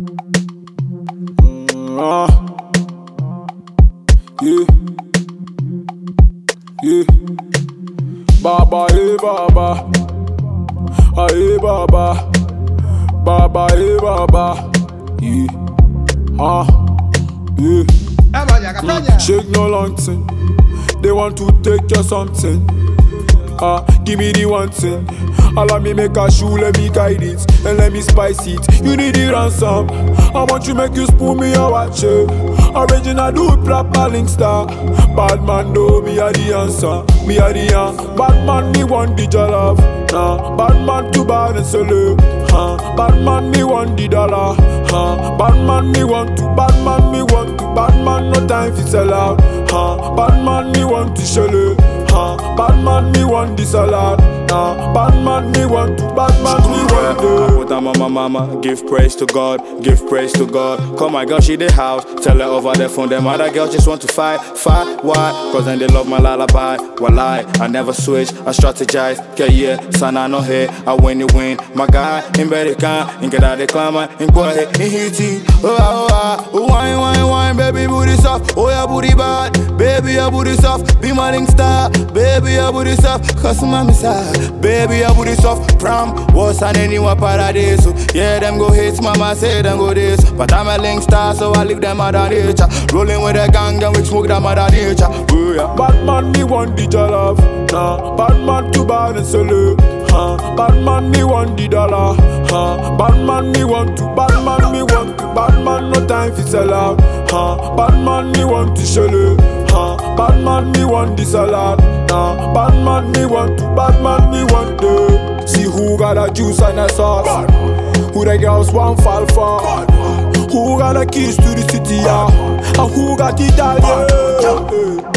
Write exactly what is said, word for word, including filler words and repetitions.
Uh, yeah, yeah. Baba, hey Baba, ah, hey Baba, Baba, hey Baba, yeah, ah, yeah. Mm, shake no long thing. They want to take your something. Ah, give me the one thing. Allow me make a shoe, let me guide it and let me spice it. You need the ransom. I want you make you spoon me or watch it. Original do it proper link star. Bad man know me are the answer. Me are the answer. Bad man me want the jollof. Nah, bad man too bad and solo. Huh? Bad man me want the dollar. Huh? Bad man me want to. Bad man me want to. Bad man no time for sell out. Huh? Bad man me want to show. Huh? Bad man me want the salad. Nah, bad man me want to, bad man me want to. I put on my mama, give praise to God, give praise to God. Call my girl, she the house, tell her over the phone. Them other girls just want to fight, fight, why? Cause then they love my lullaby. Well, I, I never switch, I strategize. Okay, yeah, son, I know here, I win you win. My guy, in better can, in get out the climber, in go ahead, in hit it. Oh, oh, oh, oh, wine, wine, wine, baby, booty soft. Oh, yeah, booty bad, baby, your booty soft. Be my link star, baby, your booty soft. Cause my side. Baby, your booty soft, prom, was an anyone paradise. Yeah, them go hits, mama say them go this. But I'm a link star, so I leave them out of nature. Rolling with a gang and we smoke them out of nature. Oh, yeah. Bad man, me want the jollof. Nah, bad man too bad and solo. Huh? Bad man, me want the dollar. Huh? Bad man, me want to. Bad man, me want to. Bad man, no time for sell out. Huh? Bad man, me want to show. Huh? Bad man, me want the salad. Nah, bad man, me want to. Bad man, me want to. See who got a juice and a sauce. Who the girls want fall for. Who got the keys to the city, yeah. And who got the dollar.